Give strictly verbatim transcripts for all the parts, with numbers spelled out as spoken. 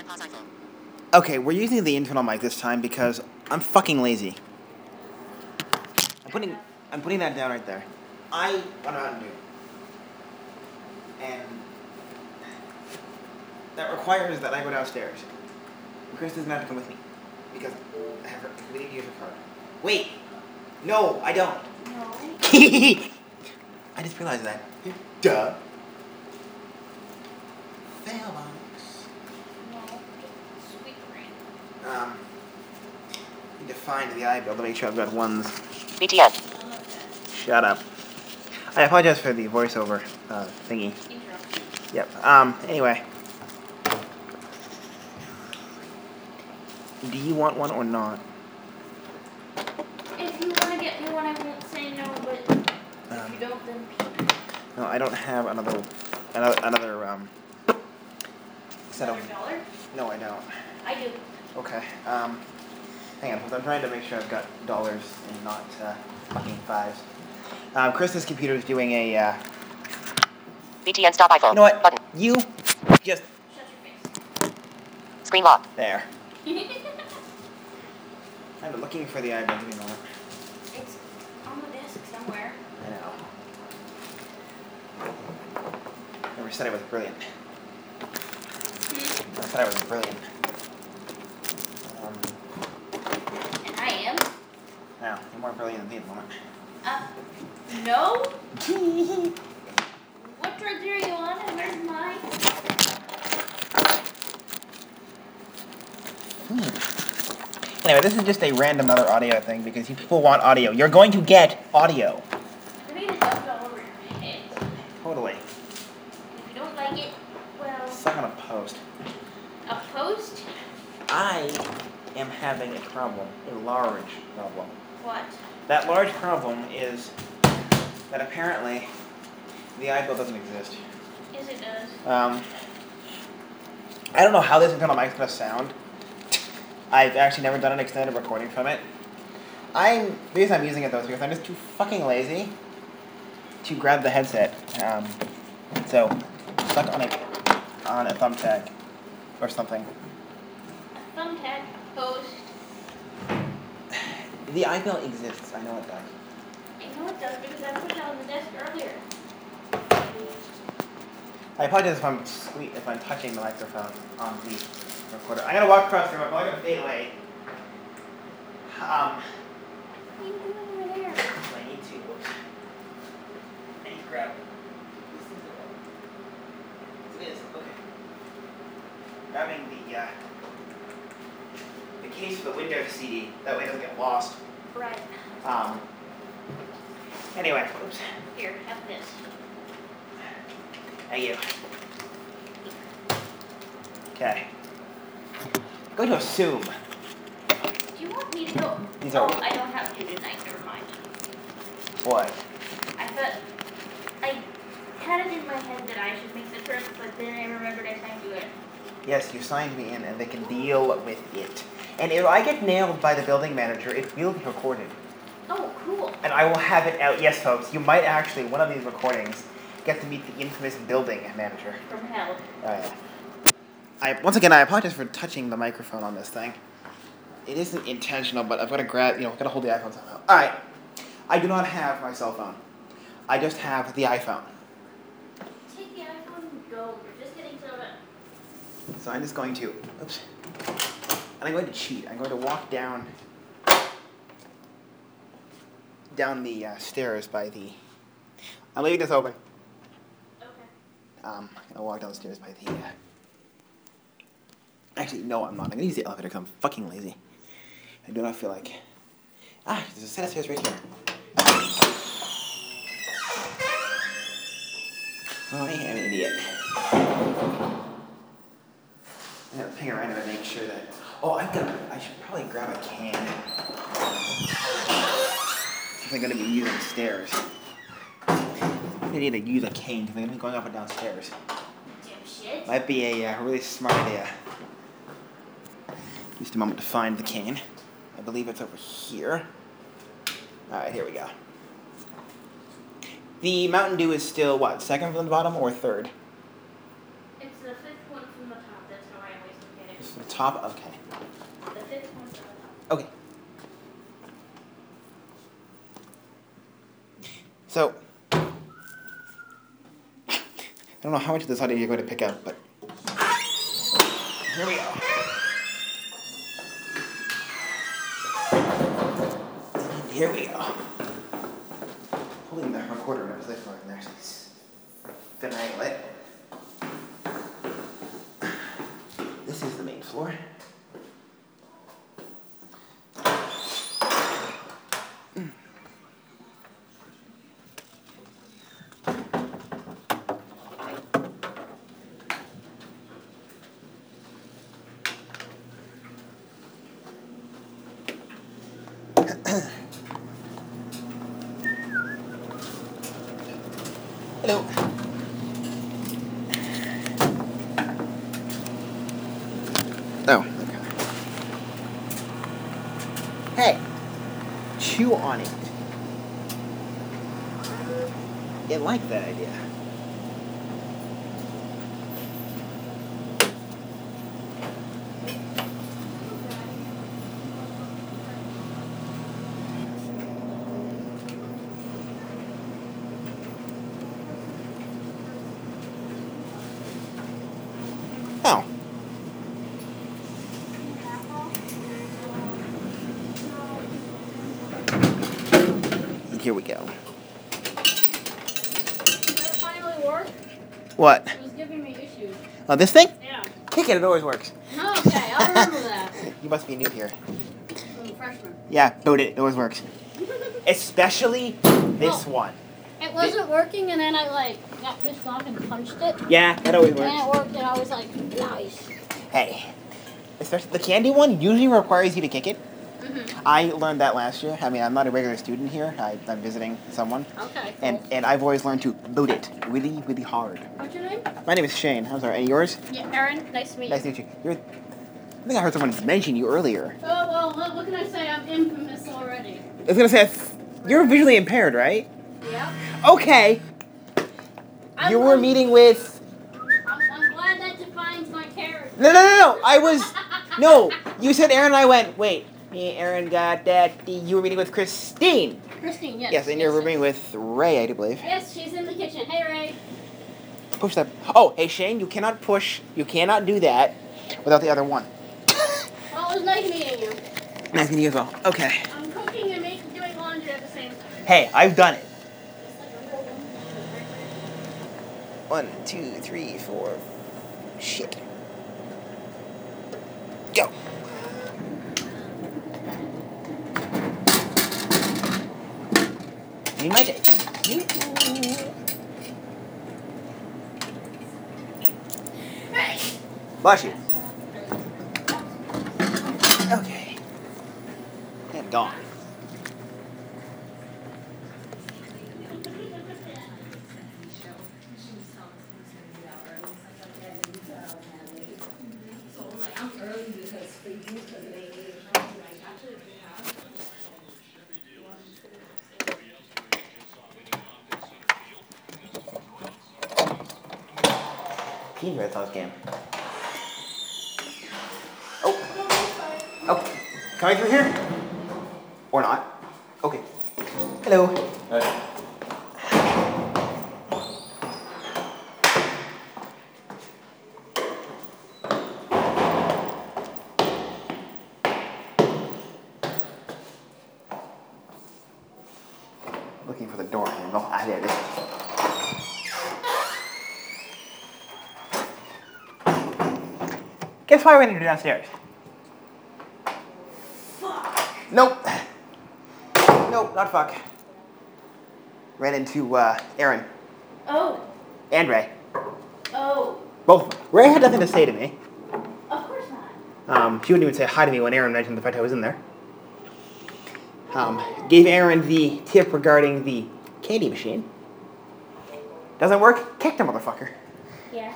Okay, we're using the internal mic this time because I'm fucking lazy. I'm putting I'm putting that down right there. I don't know how to do. And that requires that I go downstairs. Chris doesn't have to come with me because I have her, we need to use her card. Wait, no, I don't. No. I just realized that. Duh. Fail box. No. Sweet brain. Um, need to find the eye bill to make sure I've got ones. B T N. Shut up. I apologize for the voiceover uh, thingy. Intro. Yep. Um. Anyway. Do you want one or not? If you want to get me one, I won't say no, but if Um, you don't, then No, I don't have another, another, another um. set of. another dollar? No, I don't. I do. Okay. Um. Hang on, because I'm trying to make sure I've got dollars and not uh, fucking fives. Um, Krista's computer is doing a. Uh, B T N stop iPhone. you know what? Button. You just Shut your Screen lock. there. face. I've been looking for the eye bill. Give me a moment. It's on the desk somewhere. I know. Never said I was brilliant. Hmm. I said I was brilliant. Um, And I am. now, you're more brilliant than me at the moment. Uh, no? What drugs are you on and where's mine? Anyway, this is just a random other audio thing because you people want audio. You're going to get audio. I made it dumped all over your head. Totally. If you don't like it, well, Suck on a post. a post? I am having a problem, a large problem. What? That large problem is that apparently the eye bill doesn't exist. Yes, it does. Um, I don't know how this internal mic's gonna sound. I've actually never done an extended recording from it. I'm the reason I'm using it though is because I'm just too fucking lazy to grab the headset. Um, so stuck on a on a thumbtack or something. A thumbtack post. The eye bill exists. I know it does. I know it does because I put it on the desk earlier. I apologize if I'm sque- if I'm touching the microphone on the recorder. I'm gonna walk across the room. I'm probably gonna fade away. Um, What are you doing over there? I need to. I need to grab. This is the It is okay. Grabbing the uh, the case for the Windows C D. That way it doesn't get lost. Right. Um. Anyway, oops. Here, have this. Thank you. Okay. I'm going to assume. Do you want me to go? These oh, are- I don't have to tonight. Never mind. What? I thought I had it in my head that I should make the trip, but then I remembered I signed you it. Yes, you signed me in, and they can deal with it. And if I get nailed by the building manager, it will be recorded. Oh, cool. And I will have it out. Yes, folks, you might actually, one of these recordings, get to meet the infamous building manager. From hell. Uh, I once again, I apologize for touching the microphone on this thing. It isn't intentional, but I've got to grab, you know, I've got to hold the iPhone somehow. All right. I do not have my cell phone. I just have the iPhone. Take the iPhone and go. You're just getting soda. So I'm just going to, oops. And I'm going to cheat. I'm going to walk down, down the uh, stairs by the, I'm leaving this open. Okay. Um, I'm going to walk down the stairs by the, uh, actually, no, I'm not. I'm going to use the elevator because I'm fucking lazy. I do not feel like, ah, there's a set of stairs right here. I am an idiot. I'm going to ping around and make sure that, oh, I've got, I should probably grab a can. If I'm going to be using stairs. I need to use a cane because I'm going to be going up and down stairs. Dipshit. Might be a uh, really smart idea. Just a moment to find the cane. I believe it's over here. Alright, here we go. The Mountain Dew is still, what, second from the bottom or third? It's the fifth one from the top. That's how I always look at it. The top, okay. The fifth one's on the top. Okay. So, I don't know how much of this audio you're going to pick up, but here we go. And here we go. Holding the recorder in place where I can actually finagle it. This is the main floor. Hello. Oh, okay. Hey, chew on it. You like that idea. Oh. Here we go. Did it finally work? What? It was giving me issues. Oh, this thing? Yeah. Kick it, it always works. Okay, I'll remember that. You must be new here. I'm a freshman. Yeah, boot it, it always works. Especially this Oh. one. It wasn't working, and then I like got pissed off and punched it. Yeah, that always And it works. worked, and I was like, nice. Hey, especially the candy one usually requires you to kick it. Mm-hmm. I learned that last year. I mean, I'm not a regular student here. I, I'm visiting someone. Okay. Cool. And and I've always learned to boot it really, really hard. What's your name? My name is Shane. I'm sorry. And yours? Yeah, Aaron. Nice to meet Nice to you. meet you. You're, I think I heard someone mention you earlier. Oh well, what, what can I say? I'm infamous already. I was gonna say, you're visually impaired, right? Yeah. Okay. I'm, You were I'm- meeting with. I'm, I'm glad that defines my character. No, no, no, no. I was. No. You said Aaron and I went, wait. Me, Aaron got that. You were meeting with Christine. Christine, yes. Yes, and you're rooming with Ray, I do believe. Yes, she's in the kitchen. Hey, Ray. Push that. Oh, hey, Shane, you cannot push. You cannot do that without the other one. Well, it was nice meeting you. Nice meeting you as well. Okay. I'm cooking and making, doing laundry at the same time. Hey, I've done it. It's like a whole- One, two, three, four. Shit. Go. Need my day. You. Bless you. Okay. And gone. Team Red Sox game. Oh. Okay. Coming through here? Or not? Okay. Hello. Hey. Looking for the door handle. Ah, there it is. Guess why I ran into downstairs? Fuck. Nope. Nope, not fuck. Ran into uh, Aaron Oh. and Ray. Oh. Both of them. Ray had nothing to say to me. Of course not. Um, she wouldn't even say hi to me when Aaron mentioned the fact I was in there. Um, gave Aaron the tip regarding the candy machine. Doesn't work? Kick the motherfucker. Yeah.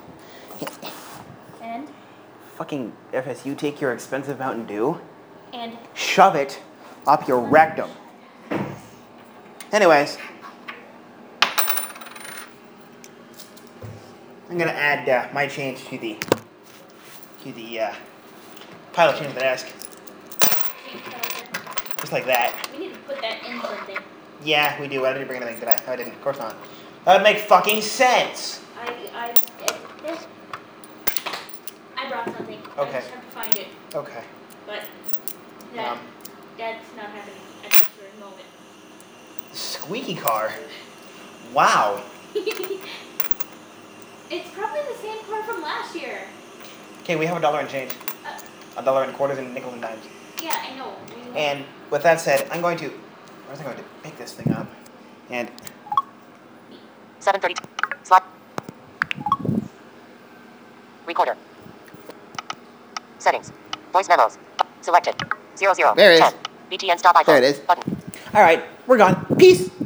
And? Fucking F S U, take your expensive Mountain Dew, And? shove it up your rectum. Anyways, I'm gonna add uh, my change to the to the uh, pilot change the desk. Just like that. We need to put that in something. Yeah, we do. I didn't bring anything today. I didn't. Of course not. That would make fucking sense. I I it, it, I brought something. Okay. I just have to find it. Okay. But that Um, that's not happening at this very moment. Squeaky car. Wow. It's probably the same car from last year. Okay, we have a dollar and change. Uh, A dollar and quarters and nickels and dimes. yeah, I know. We- And with that said, I'm going to. Where's I going to pick this thing up? And seven thirty. Slot. Recorder. Settings. Voice memos. Selected. Zero zero. There it is. ten. B T N stop iPhone. There it is. Button. all right, we're gone. Peace.